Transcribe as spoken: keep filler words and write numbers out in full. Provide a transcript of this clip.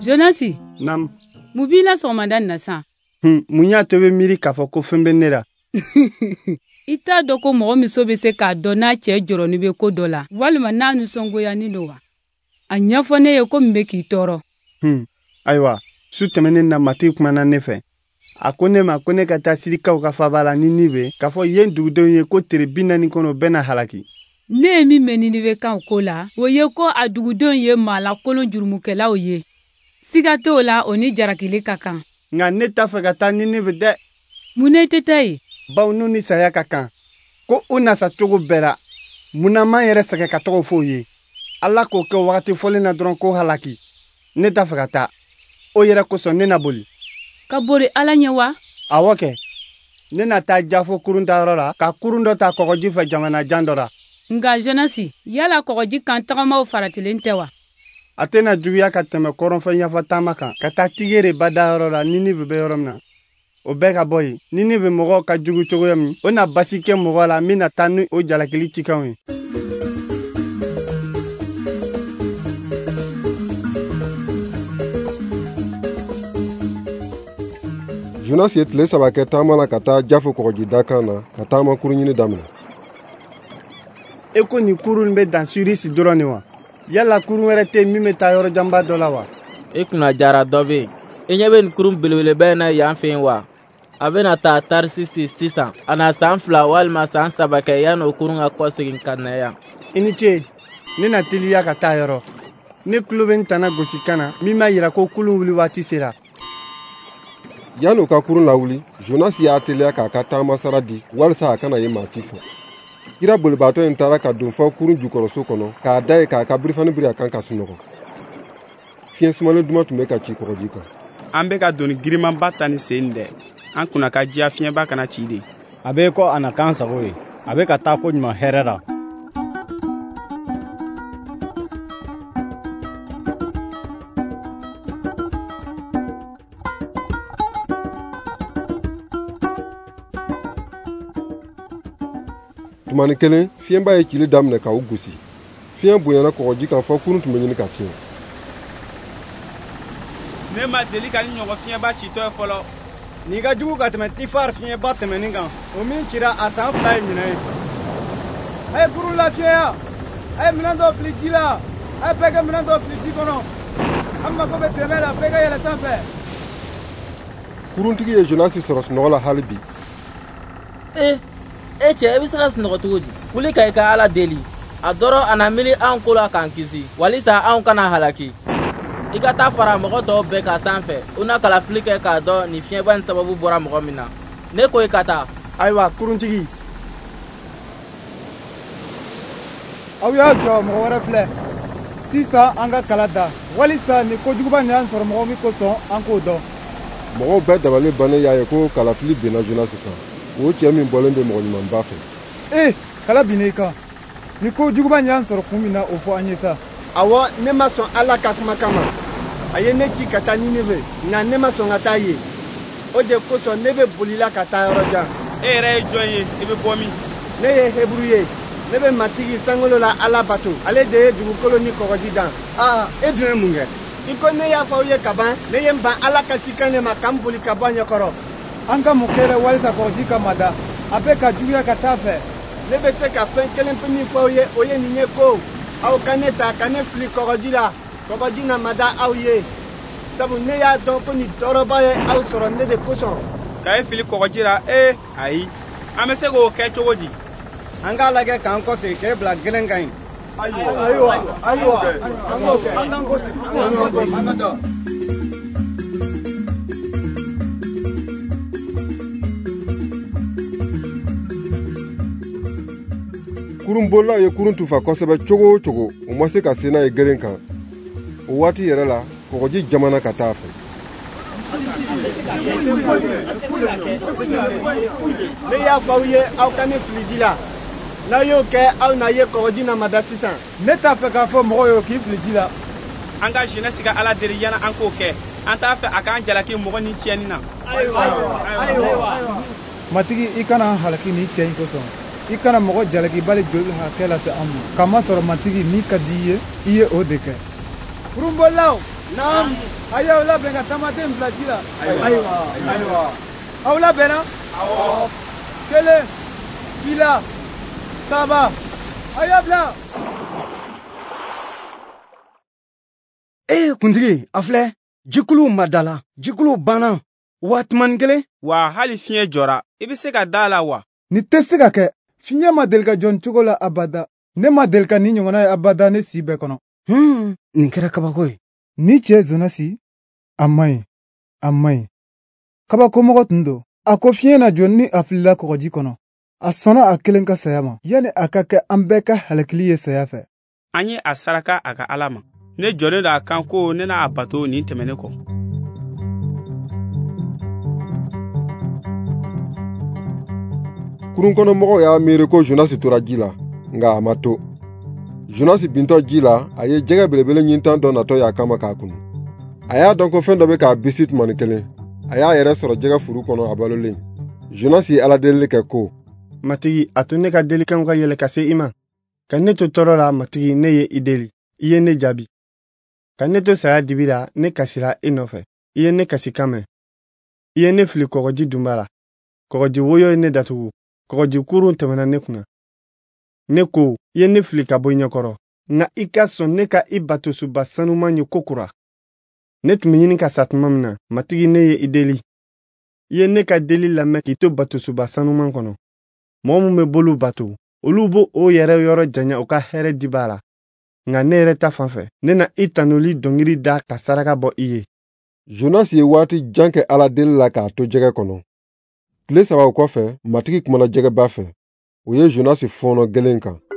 Jonasi. Nam. Mubila somadan na san. Hmm, munya tebe miri k'a fɔ ko fɛn bɛ ne la. I t'a dɔn ko mɔgɔ muso bɛ se k'a dɔn n'a cɛ jɔrɔni bɛ ko dɔ la walima n'a nisɔngoyani don wa. A ɲɛfɔ ne ye ko min bɛ k'i tɔɔrɔ. Hmm, ayiwa su tɛmɛnen na Matigi kumana ne fɛ. A ko ne ma ko ne ka taa Sirikaw ka faba la Ninive k'a fɔ yen dugudenw ye ko tile bi naani kɔnɔ bɛɛ na halaki. Ne ye min mɛn Ninive kan ko la o ye ko a dugudenw ye maalakolon jurumukɛlaw ye. Siga t'o la o ni jarakili ka kan. Nka ne t'a fɛ ka taa Ninive dɛ. Mun ne tɛ taa yen? Bawo n'u ni saya ka kan ko u nasa cogo bɛɛ la munna m'an yɛrɛ sɛgɛn ka tɔgɔ fɔ o ye. Ala k'o kɛ wagati fɔlen na dɔrɔn ko halaki. Ne t'a fɛ ka taa. O yɛrɛ kosɔn ne na boli. Ka boli Ala ɲɛ wa? Awɔ kɛ. Ne na taa jafo kurun ta yɔrɔ la ka kurun dɔ ta kɔgɔji fɛ jamana jan dɔ la. Nka Jonasi, yala kɔgɔji kan tagamaw faratilen tɛ wa? A tɛna juguya ka tɛmɛ kɔrɔnfɛn yafa taama kan ka taa Tigere bada yɔrɔ la Ninive bɛ yɔrɔ min na. O bɛɛ ka bɔ yen. Ninive mɔgɔw ka jugu cogoya min o na basi kɛ mɔgɔ la min na taa ni o jalakili cikanw ye. Jonasi ye tile saba kɛ taama la ka taa Jafo kɔgɔji dakan na ka taama kurun ɲini daminɛ. E ko nin kurun bɛ dan Sirisi dɔrɔn de wa? Yala kurun wɛrɛ tɛ min bɛ taa yɔrɔ janba dɔ la wa? E kunna jara dɔ bɛ yen. I ɲɛ bɛ nin kurun belebeleba in na yan fɛ yen wa? A bɛna taa Tarisisi sisan. A na san fila walima san saba kɛ yanni o kurun ka kɔsegin ka na yan. I ni ce, ne na teliya ka taa yɔrɔ. Ne tulo bɛ n tana gosi kan na min b'a yira ko kulun wuli waati sera. Yanni u ka kurun lawuli, Jonasi y'a teliya k'a ka taama sara di walasa a kana ye maa si fɔ. Kira bolibaatɔ in taara ka don fɔ kurun jukɔrɔso kɔnɔ k'a da ye k'a ka birifani biri a kan ka sunɔgɔ. Fiɲɛ sumalen duman tun bɛ ka ci kɔgɔji kan. An bɛ ka doni girimanba ta ni sen dɛ. An kunna ka diya fiɲɛba kana ci de. A bɛ ko a na k'an sago ye. A bɛ ka taa ko ɲuman hɛrɛ la. Tumani kelen, fiɲɛba ye cili daminɛ k'aw gosi. Fiɲɛ bonyana kɔgɔji kan fɔ kurun tun bɛ ɲini ka tiɲɛ. Ne ma deli ka ni ɲɔgɔn fiɲɛba citɔ ye fɔlɔ. N'i ka jugu ka tɛmɛ Tifar fiɲɛba tɛmɛnin kan, o min cira a san fila ye ɲinan ye. A ye kurun lafiya, a ye minɛn dɔ fili ji la, a ye bɛɛ kɛ minɛn dɔ fili ji kɔnɔ. An mago bɛ dɛmɛ la, bɛɛ ka yɛlɛ sanfɛ. Kuruntigi ye Jonasi sɔrɔ sunɔgɔ la hali bi. Eh, e cɛ, i bɛ se ka sunɔgɔ cogo di? Wuli ka i ka Ala deli. A dɔrɔn a na miiri anw ko la k'an kisi, walisa anw kana halaki. I ka taa fara mɔgɔ tɔw bɛɛ ka sanfɛ u na kalafili kɛ k'a dɔn nin fiɲɛba ni sababu bɔra mɔgɔ min na. Ne ko i ka taa. Ayiwa kuruntigi. Aw y'a jɔ mɔgɔ wɛrɛ filɛ. Sisan an ka kala da walisa nin kojuguba nin y'an sɔrɔ mɔgɔ min kosɔn an k'o dɔn. Mɔgɔw bɛɛ dabali bannen y'a ye ko kalafili binna Jonasi kan. O cɛ min bɔlen bɛ mɔgɔ ɲumanba fɛ. Eh, kala binna i kan. Nin kojuguba nin y'an sɔrɔ kun min na o fɔ an ye sa. Awɔ, ne ma sɔn Ala ka kuma kama. A ye ne ci ka taa Ninive nka ne ma sɔn ka taa yen. O de kosɔn ne bɛ bolila ka taa yɔrɔ jan. E yɛrɛ ye jɔn ye? I bɛ bɔ min? Ne ye Heburu ye. Ne bɛ Matigi sankolo la Ala bato. Ale de ye dugukolo ni kɔgɔji dan. Aa, e dun ye mun kɛ? I ko ne y'a fɔ aw ye ka ban, ne ye n ban Ala ka cikan de ma k'an boli ka bɔ a ɲɛkɔrɔ. An ka mun kɛra walisa kɔgɔji ka mada? A bɛ ka juguya ka taa fɛ. Ne bɛ se ka fɛn kelen pe min fɔ aw ye, o ye nin ye ko aw ka ne ta ka ne fili kɔgɔji la. Kɔgɔji na mada aw ye. Sabu ne y'a dɔn ko nin tɔɔrɔba ye aw sɔrɔ ne de kosɔn. Ka e fili kɔgɔji la, ee ayi. An bɛ se k'o kɛ cogo di? An k'a lajɛ k'an kɔsegin k'e bila gɛlɛn kan ɲi. Ayiwa, ayiwa, ayiwa, an k'o kɛ. An k'an kɔsegin, an k'an kɔsegin, an ka taa. Kurunbolilaw ye kurun tufa kosɛbɛ cogo o cogo u ma se ka se n'a ye geren kan. O waati yɛrɛ la kɔgɔji jamana ka taa fɛ. Ne y'a fɔ aw ye aw ka ne fili ji la. N'a y'o kɛ aw na ye kɔgɔji na mada sisan. Ne t'a fɛ k'a fɔ mɔgɔw ye k'i fili ji la. An ka jeunesse ka Ala deli yana an k'o kɛ. An t'a fɛ a k'an jalaki mɔgɔ ni tiɲɛni na. Ayiwa, ayiwa. Matigi, i kana halaki ni cɛ in kosɔn. I kana mɔgɔ jalaki bali joli hakɛ lase an ma. Kamasɔrɔ matigi min ka di i ye, i ye o de kɛ. Kurunbolilaw Naam. Aya aw labɛn ka taamaden bila ji la. Ayiwa ayiwa. Aw labɛnna. Awɔ. Kelen fila saba a y'a bila. Eh kuntigi a filɛ jikuluw ma da la jikuluw banna waatimanin kelen. Wa hali fiɲɛ jɔra i bɛ se ka da la wa? Ni tɛ se ka kɛ fiɲɛ ma deli ka jɔ nin cogo la abada. Ne ma deli ka ni ɲɔgɔnna ye abada ne si bɛɛ kɔnɔ. Hmm, nin kɛra kabako ye. Ni cɛ Zonasi a man ɲi a man ɲi kabakomɔgɔ tun don. A ko fiɲɛ na jɔ ni a filila kɔgɔji kɔnɔ. A sɔnna a kelen ka saya ma yanni a ka kɛ an bɛɛ ka halakili ye saya fɛ. An ye a saraka a ka Ala ma. Ne jɔlen don a kan ko ne n'a bato nin tɛmɛnen kɔ. Kurun kɔnɔ mɔgɔw y'a miiri ko Zonasi tora ji la, nka a ma to. Zonasi bintɔ ji la, a ye jɛgɛ belebele ɲintan dɔ natɔ y'a kama k'a kunu. A y'a dɔn ko fɛn dɔ bɛ k'a bisi tumani kelen. A y'a yɛrɛ sɔrɔ jɛgɛ furu kɔnɔ a balolen. Zonasi ye Aladelili kɛ ko: Matigi, a to ne ka delikanw ka yɛlɛ ka se i ma. Ka ne to tɔɔrɔ la, matigi, ne ye i deli. I ye ne jaabi. Ka ne to saya dibi la, ne kasira i nɔfɛ. I ye ne kasi kan mɛn. I ye ne fili kɔgɔji dunba la. Kɔgɔji woyo ye ne datugu. Kɔgɔji kurun tɛmɛna ne kunna. Ne ko, i ye ne fili ka bɔ i ɲɛkɔrɔ. Nka i ka sɔn ne ka i batosuba sanuman ye kokura. Ne tun bɛ ɲini ka sa tuma min na, matigi, ne ye i deli. I ye ne ka deli lamɛn k'i to batosuba sanuman kɔnɔ. Mɔgɔ mun bɛ bolu bato, olu bo o yɛrɛ yɔrɔ janya u ka hɛrɛ diba la. Nka ne yɛrɛ ta fanfɛ, ne na i tanuli dɔnkili da ka saraka bɔ i ye. Zonasi ye waati jan kɛ Aladeli la k'a to jɛgɛ kɔnɔ. Tile saba kɔfɛ, matigi kumana jɛgɛba fɛ. O ye Zonasi fɔɔnɔ gɛlɛn kan.